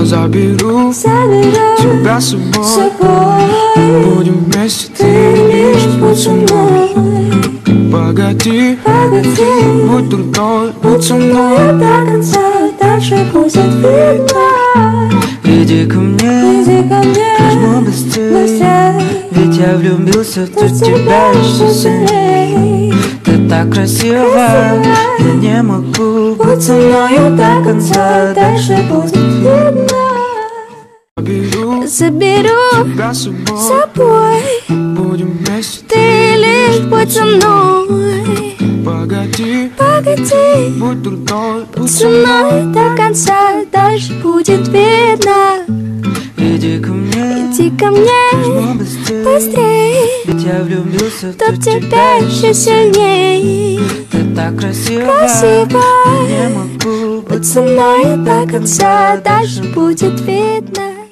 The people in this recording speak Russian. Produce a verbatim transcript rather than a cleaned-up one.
заберу, заберу тебя с собой, с собой. Будем вместе, ты лишь будь со мной. Погоди, погоди, будь другой, будь со мной до конца, дальше будет видно. Иди ко мне, иди ко мне, прижму быстрее, быстрее. Ведь я влюбился в тебя еще сильней. Ты так красива, я не могу быть со мною до конца, дальше будет видно. Заберу тебя с собой, будем вместе, ты лишь будь со мной. Погоди, погоди, будь другой, будь со мной до конца, дальше будет видно. Иди ко мне, иди ко мне, быстрее, быстрее. Ведь я влюбился в тебя еще сильней. Ты так красива, красива. Я не могу быть со мной до конца, дальше будет видно.